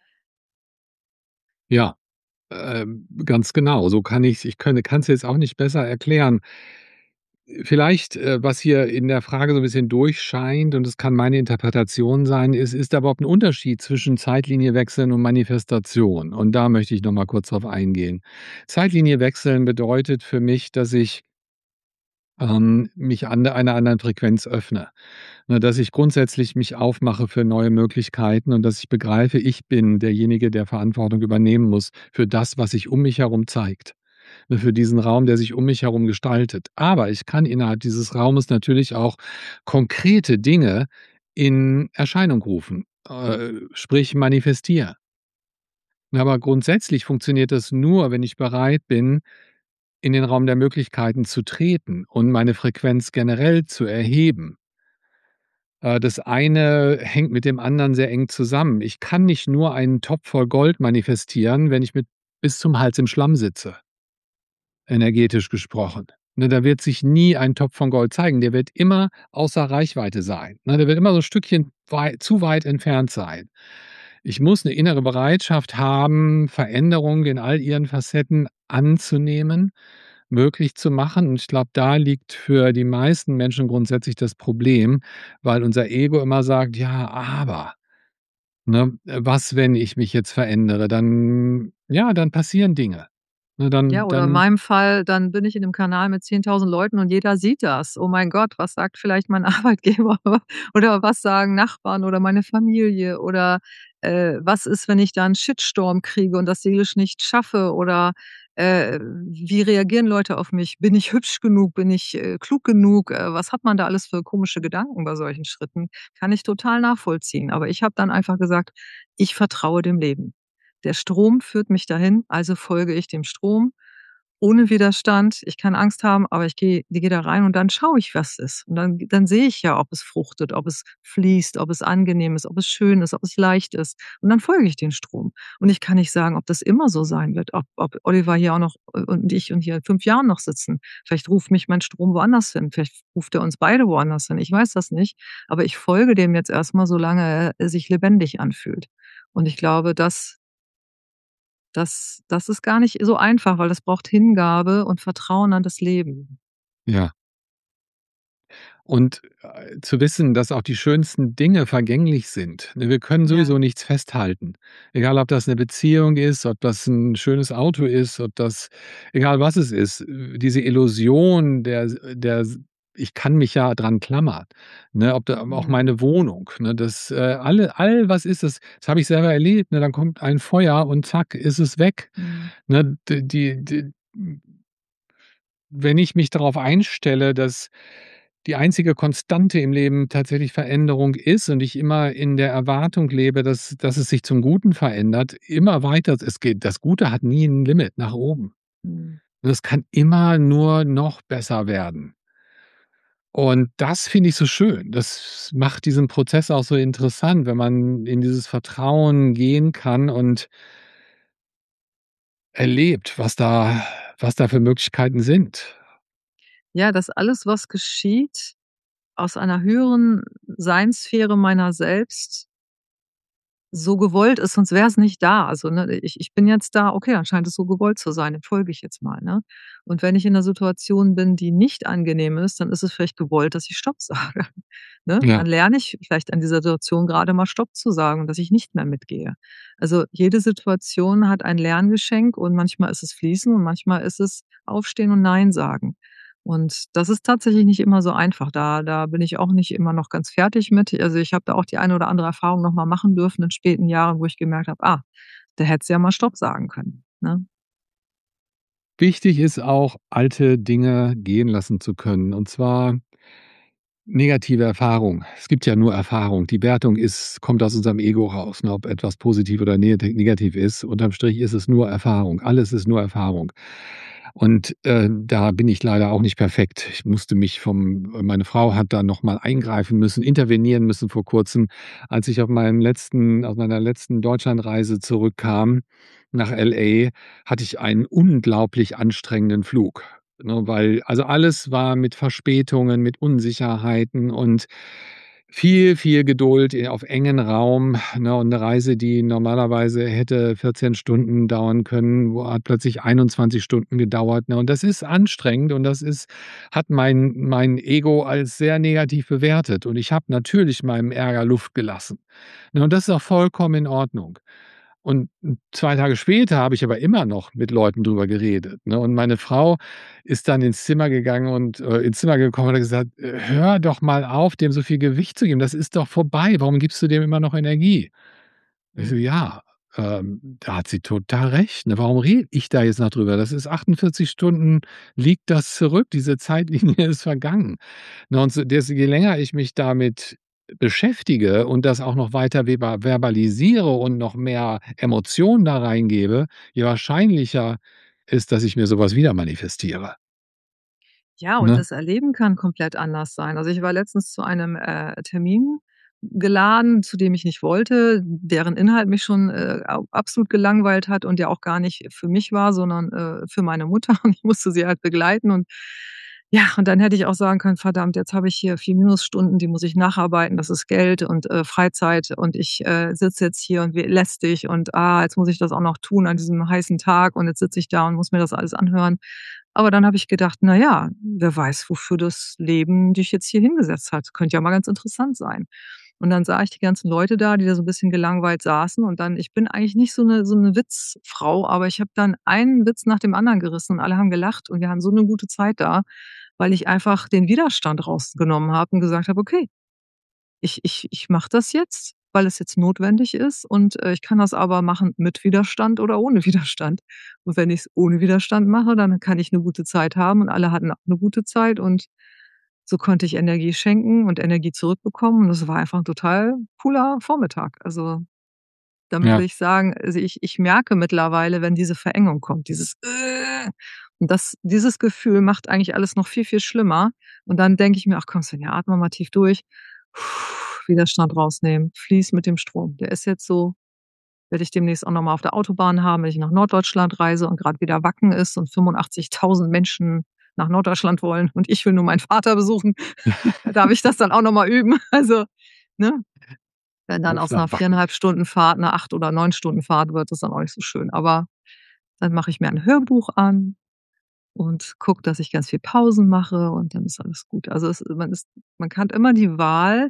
Speaker 1: Ja, ganz genau. So ich kann es jetzt auch nicht besser erklären. Vielleicht, was hier in der Frage so 'n bisschen durchscheint, und es kann meine Interpretation sein, ist da überhaupt 'n Unterschied zwischen Zeitlinie wechseln und Manifestation? Und da möchte ich noch mal kurz drauf eingehen. Zeitlinie wechseln bedeutet für mich, dass ich, mich einer anderen Frequenz öffne, ne, dass ich grundsätzlich mich aufmache für neue Möglichkeiten und dass ich begreife, ich bin derjenige, der Verantwortung übernehmen muss für das, was sich um mich herum zeigt, ne, für diesen Raum, der sich um mich herum gestaltet. Aber ich kann innerhalb dieses Raumes natürlich auch konkrete Dinge in Erscheinung rufen, sprich manifestieren. Aber grundsätzlich funktioniert das nur, wenn ich bereit bin, in den Raum der Möglichkeiten zu treten und meine Frequenz generell zu erheben. Das eine hängt mit dem anderen sehr eng zusammen. Ich kann nicht nur einen Topf voll Gold manifestieren, wenn ich mit bis zum Hals im Schlamm sitze, energetisch gesprochen. Ne, da wird sich nie ein Topf von Gold zeigen. Der wird immer außer Reichweite sein, ne? Der wird immer so 'n Stückchen zu weit entfernt sein. Ich muss 'ne innere Bereitschaft haben, Veränderungen in all ihren Facetten anzunehmen, möglich zu machen. Und ich glaube, da liegt für die meisten Menschen grundsätzlich das Problem, weil unser Ego immer sagt: „Ja, aber, ne, was, wenn ich mich jetzt verändere? Dann ja, dann passieren Dinge. Ne,
Speaker 2: Ja, oder in
Speaker 1: dann
Speaker 2: meinem Fall, dann bin ich in 'nem Kanal mit 10.000 Leuten und jeder sieht das. Oh mein Gott, was sagt vielleicht mein Arbeitgeber oder was sagen Nachbarn oder meine Familie oder, was ist, wenn ich da 'n Shitstorm kriege und das seelisch nicht schaffe oder, wie reagieren Leute auf mich? Bin ich hübsch genug? Bin ich, klug genug? Was hat man da alles für komische Gedanken bei solchen Schritten? Kann ich total nachvollziehen. Aber ich habe dann einfach gesagt: „Ich vertraue dem Leben. Der Strom führt mich dahin, also folge ich dem Strom ohne Widerstand. Ich kann Angst haben, aber ich gehe da rein und dann schaue ich, was ist. Und dann sehe ich ja, ob es fruchtet, ob es fließt, ob es angenehm ist, ob es schön ist, ob es leicht ist. Und dann folge ich dem Strom. Und ich kann nicht sagen, ob das immer so sein wird, ob Oliver hier auch noch und ich und hier in 5 Jahren noch sitzen. Vielleicht ruft mich mein Strom woanders hin. Vielleicht ruft er uns beide woanders hin. Ich weiß das nicht. Aber ich folge dem jetzt erstmal, solange er sich lebendig anfühlt. Und ich glaube, das ist gar nicht so einfach, weil das braucht Hingabe und Vertrauen an das Leben.
Speaker 1: ja. Und, zu wissen, dass auch die schönsten Dinge vergänglich sind, ne? Wir können
Speaker 2: Ja.
Speaker 1: sowieso nichts festhalten. Egal, ob das 'ne Beziehung ist, ob das 'n schönes Auto ist, ob das egal was es ist, diese Illusion der ich kann mich ja dran klammern, ne? Ob da auch
Speaker 2: Mhm.
Speaker 1: meine Wohnung, ne? Das, all was ist das habe ich selber erlebt, ne? Dann kommt ein Feuer und zack, ist es weg,
Speaker 2: Mhm.
Speaker 1: ne? Die wenn ich mich darauf einstelle, dass die einzige Konstante im Leben tatsächlich Veränderung ist und ich immer in der Erwartung lebe, dass es sich zum Guten verändert, immer weiter es geht das Gute hat nie 'n Limit nach oben.
Speaker 2: Mhm.
Speaker 1: Es kann immer nur noch besser werden. Und das finde ich so schön. Das macht diesen Prozess auch so interessant, wenn man in dieses Vertrauen gehen kann und erlebt, was da für Möglichkeiten sind.
Speaker 2: Ja, dass alles, was geschieht, aus einer höheren Seinssphäre meiner selbst so gewollt ist, sonst wäre es nicht da. Also, ne, ich bin jetzt da, okay, dann scheint es so gewollt zu sein, dem folge ich jetzt mal, ne? Und wenn ich in 'ner Situation bin, die nicht angenehm ist, dann ist es vielleicht gewollt, dass ich stopp sage, ne?
Speaker 1: Ja.
Speaker 2: Dann lerne ich vielleicht an dieser Situation grade mal stopp zu sagen und dass ich nicht mehr mitgehe. Also, jede Situation hat ein Lerngeschenk und manchmal ist es fließen und manchmal ist es aufstehen und nein sagen. Und das ist tatsächlich nicht immer so einfach. Da bin ich auch nicht immer noch ganz fertig mit. Also, ich habe da auch die eine oder andere Erfahrung noch mal machen dürfen in späten Jahren, wo ich gemerkt habe: „Ah, da hättest du ja mal stopp sagen können“, ne?
Speaker 1: Wichtig ist auch, alte Dinge gehen lassen zu können, und zwar negative Erfahrung. Es gibt ja nur Erfahrung. Die Wertung kommt aus unserem Ego raus, ne, ob etwas positiv oder negativ ist. Unterm Strich ist es nur Erfahrung. Alles ist nur Erfahrung. Und, da bin ich leider auch nicht perfekt. Ich musste mich vom meine Frau hat da noch mal eingreifen müssen, intervenieren müssen vor Kurzem, als ich auf meiner letzten Deutschlandreise zurückkam nach LA, hatte ich einen unglaublich anstrengenden Flug, ne, weil also alles war mit Verspätungen, mit Unsicherheiten und viel, viel Geduld auf engen Raum, ne, und 'ne Reise, die normalerweise hätte 14 Stunden dauern können, hat plötzlich 21 Stunden gedauert, ne? Und das ist anstrengend und das ist hat mein Ego als sehr negativ bewertet und ich habe natürlich meinem Ärger Luft gelassen, ne? Und das ist auch vollkommen in Ordnung. Und 2 Tage später habe ich aber immer noch mit Leuten drüber geredet, ne? Und meine Frau ist dann ins Zimmer gekommen und hat gesagt: „Hör doch mal auf, dem so viel Gewicht zu geben. Das ist doch vorbei. Warum gibst du dem immer noch Energie?“ Ich so:
Speaker 2: Mhm.
Speaker 1: „Ja, da hat sie total recht, ne? Warum rede ich da jetzt noch drüber? Das ist 48 Stunden liegt das zurück. Diese Zeitlinie ist vergangen.“ Ne, und so je länger ich mich damit beschäftige und das auch noch weiter verbalisiere und noch mehr Emotionen da reingebe, je wahrscheinlicher ist, dass ich mir so was wieder manifestiere,
Speaker 2: Ja, und
Speaker 1: ne?
Speaker 2: das Erleben kann komplett anders sein. Also, ich war letztens zu einem, Termin geladen, zu dem ich nicht wollte, deren Inhalt mich schon, absolut gelangweilt hat und der auch gar nicht für mich war, sondern, für meine Mutter und ich musste sie halt begleiten und ja, und dann hätte ich auch sagen können: „Verdammt, jetzt habe ich hier 4 Minusstunden, die muss ich nacharbeiten, das ist Geld und, Freizeit und ich, sitze jetzt hier und lästig und, jetzt muss ich das auch noch tun an diesem heißen Tag und jetzt sitze ich da und muss mir das alles anhören.“ Aber dann habe ich gedacht: „Na ja, wer weiß, wofür das Leben dich jetzt hier hingesetzt hat. Könnte ja mal ganz interessant sein.“ Und dann sah ich die ganzen Leute da, die da so 'n bisschen gelangweilt saßen und dann ich bin eigentlich nicht so 'ne Witzfrau, aber ich habe dann einen Witz nach dem anderen gerissen und alle haben gelacht und wir hatten so 'ne gute Zeit da, weil ich einfach den Widerstand rausgenommen habe und gesagt habe: „Okay, ich mache das jetzt, weil es jetzt notwendig ist und, ich kann das aber machen mit Widerstand oder ohne Widerstand. Und wenn ich's ohne Widerstand mache, dann kann ich 'ne gute Zeit haben und alle hatten auch 'ne gute Zeit und so konnte ich Energie schenken und Energie zurückbekommen und das war einfach 'n total cooler Vormittag. Also, damit will
Speaker 1: Ja,
Speaker 2: ich sagen, also, ich merke mittlerweile, wenn diese Verengung kommt, dieses und dieses Gefühl macht eigentlich alles noch viel, viel schlimmer. Und dann denke ich mir: „Ach komm, Svenja, atme mal tief durch. Widerstand rausnehmen, fließ mit dem Strom.“ Der ist jetzt so werde ich demnächst auch noch mal auf der Autobahn haben, wenn ich nach Norddeutschland reise und grad wieder Wacken ist und 85.000 Menschen nach Norddeutschland wollen und ich will nur meinen Vater besuchen. Darf ich das dann auch noch mal üben? Also, ne? Wenn dann
Speaker 1: auf
Speaker 2: aus 'ner
Speaker 1: nach Wacken.
Speaker 2: 4,5 Stunden Fahrt 'ne 8 oder 9 Stunden Fahrt wird, ist dann auch nicht so schön. Aber dann mache ich mir ein Hörbuch an und gucke, dass ich ganz viel Pausen mache und dann ist alles gut. Also, man hat immer die Wahl,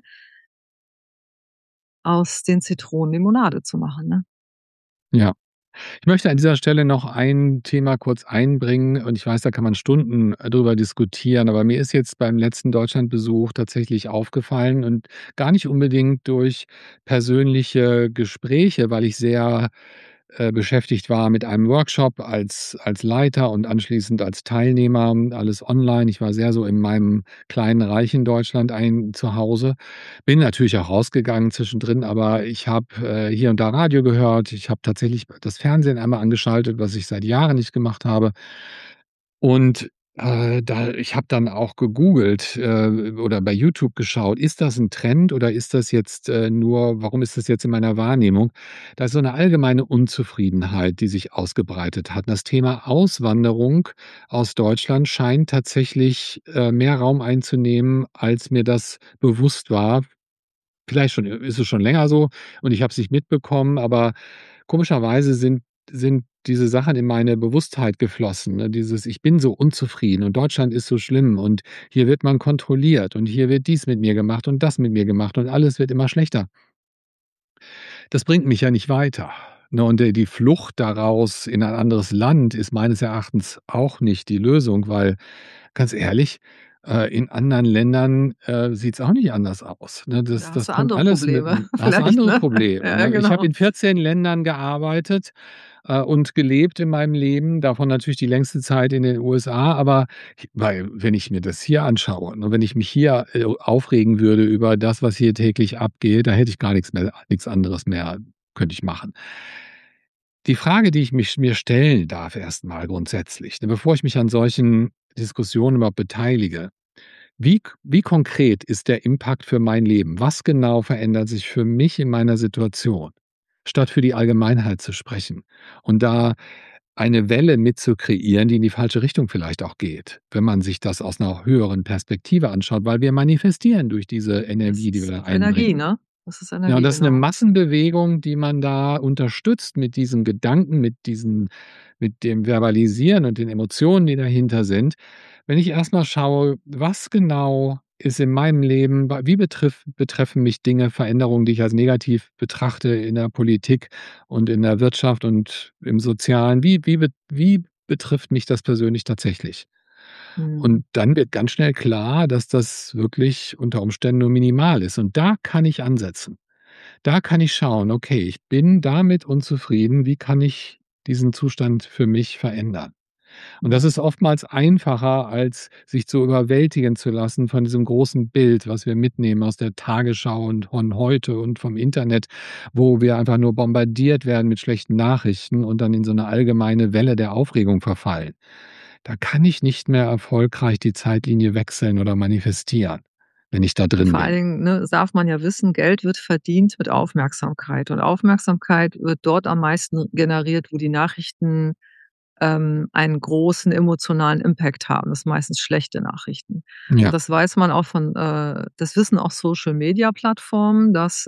Speaker 2: aus den Zitronen Limonade zu machen, ne?
Speaker 1: Ja. Ich möchte an dieser Stelle noch ein Thema kurz einbringen und ich weiß, da kann man Stunden, drüber diskutieren, aber mir ist jetzt beim letzten Deutschlandbesuch tatsächlich aufgefallen und gar nicht unbedingt durch persönliche Gespräche, weil ich sehr, beschäftigt war mit einem Workshop als Leiter und anschließend als Teilnehmer, alles online. Ich war sehr so in meinem kleinen Reich in Deutschland zu Hause. Bin natürlich auch rausgegangen zwischendrin, aber ich habe, hier und da Radio gehört. Ich habe tatsächlich das Fernsehen einmal angeschaltet, was ich seit Jahren nicht gemacht habe. Und, ich habe dann auch gegoogelt, oder bei YouTube geschaut: „Ist das 'n Trend oder ist das jetzt, nur warum ist das jetzt in meiner Wahrnehmung?“ Da ist so 'ne allgemeine Unzufriedenheit, die sich ausgebreitet hat. Das Thema Auswanderung aus Deutschland scheint tatsächlich, mehr Raum einzunehmen, als mir das bewusst war. Vielleicht ist es schon länger so und ich habe es nicht mitbekommen, aber komischerweise sind diese Sachen in meine Bewusstheit geflossen, ne? Dieses: „Ich bin so unzufrieden und Deutschland ist so schlimm und hier wird man kontrolliert und hier wird dies mit mir gemacht und das mit mir gemacht und alles wird immer schlechter.“ Das bringt mich ja nicht weiter, ne? Und, die Flucht daraus in ein anderes Land ist meines Erachtens auch nicht die Lösung, weil ganz ehrlich, in anderen Ländern, sieht's auch nicht anders aus, ne? Das
Speaker 2: Da hast
Speaker 1: das
Speaker 2: du
Speaker 1: kommt
Speaker 2: andere
Speaker 1: alles mit
Speaker 2: Probleme
Speaker 1: 'n da hast du
Speaker 2: vielleicht,
Speaker 1: andere
Speaker 2: ne?
Speaker 1: Probleme,
Speaker 2: Ja,
Speaker 1: ne? Ich habe
Speaker 2: genau.
Speaker 1: in 14 Ländern gearbeitet, und gelebt in meinem Leben, davon natürlich die längste Zeit in den USA, aber weil wenn ich mir das hier anschaue, ne, wenn ich mich hier, aufregen würde über das, was hier täglich abgeht, da hätte ich gar nix anderes mehr könnte ich machen. Die Frage, die ich mir stellen darf erst mal grundsätzlich, ne, bevor ich mich an solchen Diskussionen überhaupt beteilige: Wie konkret ist der Impact für mein Leben? Was genau verändert sich für mich in meiner Situation? Statt für die Allgemeinheit zu sprechen und da eine Welle mit zu kreieren, die in die falsche Richtung vielleicht auch geht, wenn man sich das aus 'ner höheren Perspektive anschaut, weil wir manifestieren durch diese
Speaker 2: Das
Speaker 1: Energie, die wir
Speaker 2: ist
Speaker 1: da
Speaker 2: Energie,
Speaker 1: einbringen.
Speaker 2: ne? Das ist
Speaker 1: Ja, und
Speaker 2: Energie,
Speaker 1: das ist 'ne
Speaker 2: genau.
Speaker 1: Massenbewegung, die man da unterstützt mit diesem Gedanken, mit dem Verbalisieren und den Emotionen, die dahinter sind. Wenn ich erst mal schaue, was genau ist in meinem Leben wie betreffen mich Dinge, Veränderungen, die ich als negativ betrachte in der Politik und in der Wirtschaft und im Sozialen. Wie betrifft mich das persönlich tatsächlich?
Speaker 2: Mhm.
Speaker 1: Und dann wird ganz schnell klar, dass das wirklich unter Umständen nur minimal ist. Und da kann ich ansetzen. Da kann ich schauen: „Okay, ich bin damit unzufrieden. Wie kann ich diesen Zustand für mich verändern?“ Und das
Speaker 2: Mhm.
Speaker 1: ist oftmals einfacher, als sich so überwältigen zu lassen von diesem großen Bild, was wir mitnehmen aus der Tagesschau und von heute und vom Internet, wo wir einfach nur bombardiert werden mit schlechten Nachrichten und dann in so 'ne allgemeine Welle der Aufregung verfallen. Da kann ich nicht mehr erfolgreich die Zeitlinie wechseln oder manifestieren, wenn ich da
Speaker 2: Und
Speaker 1: drin
Speaker 2: vor allen
Speaker 1: bin.
Speaker 2: Dingen, ne, darf man ja wissen, Geld wird verdient mit Aufmerksamkeit. Und Aufmerksamkeit wird dort am meisten generiert, wo die Nachrichten, einen großen emotionalen Impact haben. Das sind meistens schlechte Nachrichten. Und
Speaker 1: Ja,
Speaker 2: das weiß man auch das wissen auch Social-Media-Plattformen, dass,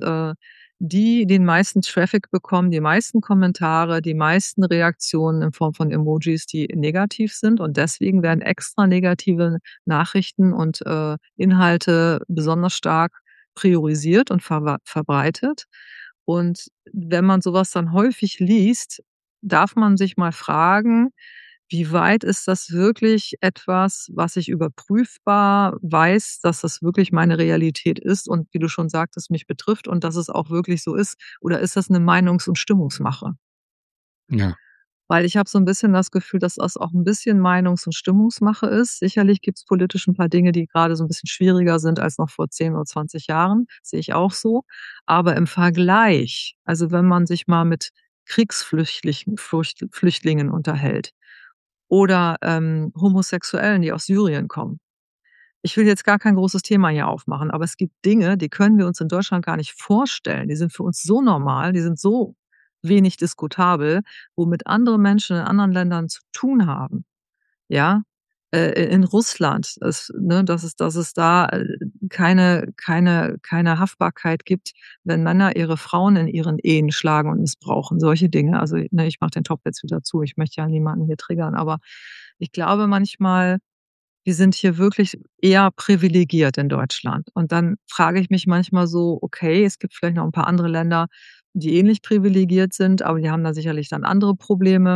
Speaker 2: die den meisten Traffic bekommen, die meisten Kommentare, die meisten Reaktionen in Form von Emojis, die negativ sind. Und deswegen werden extra negative Nachrichten und, Inhalte besonders stark priorisiert und verbreitet. Und wenn man so was dann häufig liest, darf man sich mal fragen: Wie weit ist das wirklich etwas, was ich überprüfbar weiß, dass das wirklich meine Realität ist und wie du schon sagtest, mich betrifft und dass es auch wirklich so ist? Oder ist das 'ne Meinungs und Stimmungsmache?
Speaker 1: ja,
Speaker 2: Weil ich habe so 'n bisschen das Gefühl, dass das auch 'n bisschen Meinungs und Stimmungsmache ist. Sicherlich gibt's politisch 'n paar Dinge, die grade so 'n bisschen schwieriger sind als noch vor 10 oder 20 Jahren, sehe ich auch so. Aber im Vergleich, also, wenn man sich mal mit Kriegsflüchtlichen Flüchtlingen unterhält oder, Homosexuellen, die aus Syrien kommen. Ich will jetzt gar kein großes Thema hier aufmachen, aber es gibt Dinge, die können wir uns in Deutschland gar nicht vorstellen. Die sind für uns so normal, die sind so wenig diskutabel, womit andere Menschen in anderen Ländern zu tun haben, ja? In Russland, dass es da, keine Haftbarkeit gibt, wenn Männer ihre Frauen in ihren Ehen schlagen und missbrauchen, solche Dinge. Also, ne, ich mache den Topf jetzt wieder zu. Ich möchte ja niemanden hier triggern, aber ich glaube manchmal, wir sind hier wirklich eher privilegiert in Deutschland. Und dann frage ich mich manchmal so: „Okay, es gibt vielleicht noch 'n paar andere Länder, die ähnlich privilegiert sind, aber die haben da sicherlich dann andere Probleme.“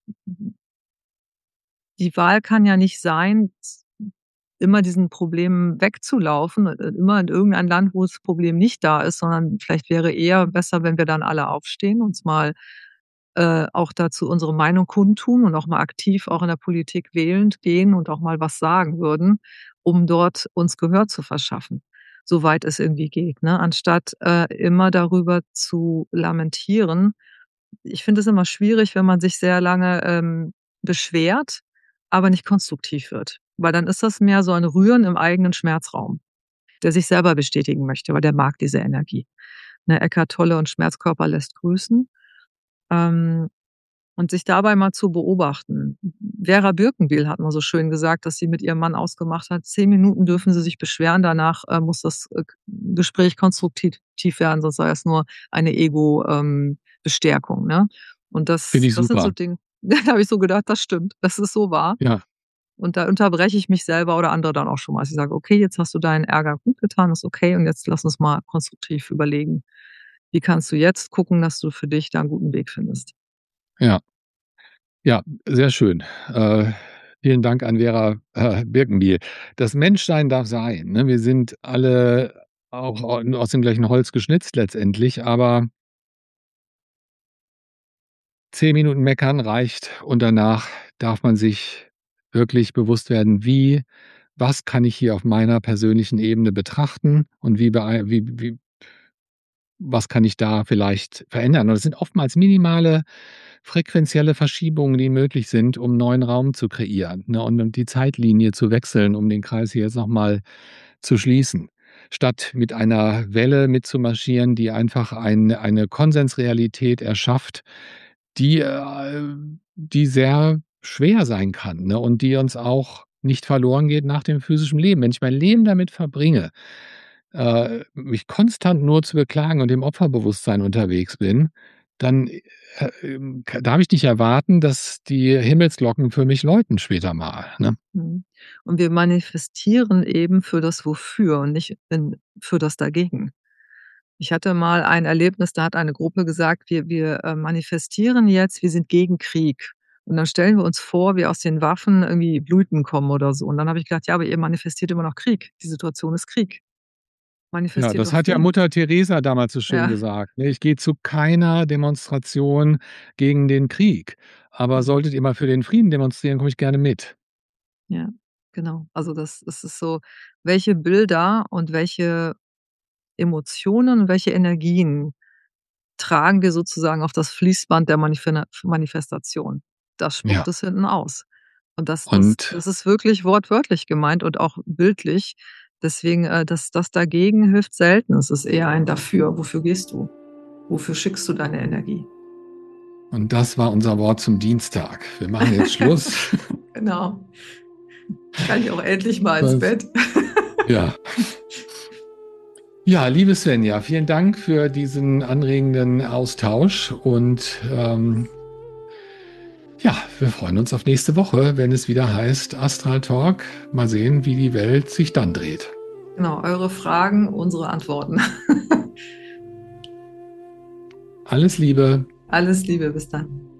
Speaker 2: Die Wahl kann ja nicht sein, immer diesen Problemen wegzulaufen, immer in irgendein Land, wo das Problem nicht da ist, sondern vielleicht wäre eher besser, wenn wir dann alle aufstehen, uns mal, auch dazu unsere Meinung kundtun und auch mal aktiv auch in der Politik wählend gehen und auch mal was sagen würden, um dort uns Gehör zu verschaffen, soweit es irgendwie geht, ne? Anstatt, immer darüber zu lamentieren. Ich finde es immer schwierig, wenn man sich sehr lange, beschwert, aber nicht konstruktiv wird, weil dann ist das mehr so ein Rühren im eigenen Schmerzraum, der sich selber bestätigen möchte, weil der mag diese Energie. Ne, Eckhart Tolle und Schmerzkörper lässt grüßen. Ähm, und sich dabei mal zu beobachten. Vera Birkenbiel hat mal so schön gesagt, dass sie mit ihrem Mann ausgemacht hat, 10 Minuten dürfen sie sich beschweren, danach, muss das, Gespräch konstruktiv werden, sonst sei es nur eine Bestärkung, ne? Und
Speaker 1: finde ich
Speaker 2: das sind so
Speaker 1: super.
Speaker 2: Dinge, da habe ich so gedacht: „Das stimmt, das ist so wahr.“
Speaker 1: Ja,
Speaker 2: Und da unterbreche ich mich selber oder andere dann auch schon mal, dass ich sage: „Okay, jetzt hast du deinen Ärger kundgetan, ist okay und jetzt lass uns mal konstruktiv überlegen, wie kannst du jetzt gucken, dass du für dich da 'n guten Weg findest?“
Speaker 1: ja. Ja, sehr schön. Vielen Dank an Vera, Birkenbiel. Das Menschsein darf sein, ne? Wir sind alle auch aus dem gleichen Holz geschnitzt letztendlich, aber 10 Minuten meckern reicht und danach darf man sich wirklich bewusst werden: Was kann ich hier auf meiner persönlichen Ebene betrachten und wie was kann ich da vielleicht verändern? Und das sind oftmals minimale frequenzielle Verschiebungen, die möglich sind, um neuen Raum zu kreieren, ne, und um die Zeitlinie zu wechseln, um den Kreis hier jetzt noch mal zu schließen. Statt mit einer Welle mitzumarschieren, die einfach eine Konsensrealität erschafft, die sehr schwer sein kann, ne, und die uns auch nicht verloren geht nach dem physischen Leben. Wenn ich mein Leben damit verbringe, mich konstant nur zu beklagen und im Opferbewusstsein unterwegs bin, dann, darf ich nicht erwarten, dass die Himmelsglocken für mich läuten später mal, ne?
Speaker 2: Mhm. Und wir manifestieren eben für das Wofür und nicht für das Dagegen. Ich hatte mal ein Erlebnis, da hat eine Gruppe gesagt: „Wir manifestieren jetzt, wir sind gegen Krieg.“ Und dann stellen wir uns vor, wie aus den Waffen irgendwie Blüten kommen oder so. Und dann habe ich gedacht: „Ja, aber ihr manifestiert immer noch Krieg. Die Situation ist Krieg.
Speaker 1: Ja,
Speaker 2: Manifestiert
Speaker 1: das
Speaker 2: doch
Speaker 1: hat ja
Speaker 2: Frieden.“
Speaker 1: Mutter Teresa damals so schön
Speaker 2: Ja,
Speaker 1: gesagt, ne: „Ich gehe zu keiner Demonstration gegen den Krieg, aber
Speaker 2: mhm.
Speaker 1: solltet ihr mal für den Frieden demonstrieren, komme ich gerne mit.“
Speaker 2: Ja, genau. Also, das ist so, welche Bilder und welche Emotionen und welche Energien tragen wir sozusagen auf das Fließband der Manifestation. Das spuckt
Speaker 1: Ja,
Speaker 2: es hinten aus. Und das das
Speaker 1: und
Speaker 2: das ist wirklich wortwörtlich gemeint und auch bildlich. Deswegen, das Dagegen hilft selten. Es ist eher ein Dafür. Wofür gehst du? Wofür schickst du deine Energie?
Speaker 1: das war unser Wort zum Dienstag. Wir machen jetzt Schluss.
Speaker 2: Genau. Kann ich auch endlich mal ins
Speaker 1: Das
Speaker 2: Bett.
Speaker 1: ja. Ja, liebe Svenja, vielen Dank für diesen anregenden Austausch und, ja, wir freuen uns auf nächste Woche, wenn es wieder heißt Astral Talk. Mal sehen, wie die Welt sich dann dreht.
Speaker 2: Genau, eure Fragen, unsere Antworten.
Speaker 1: Alles Liebe.
Speaker 2: Alles Liebe, bis dann.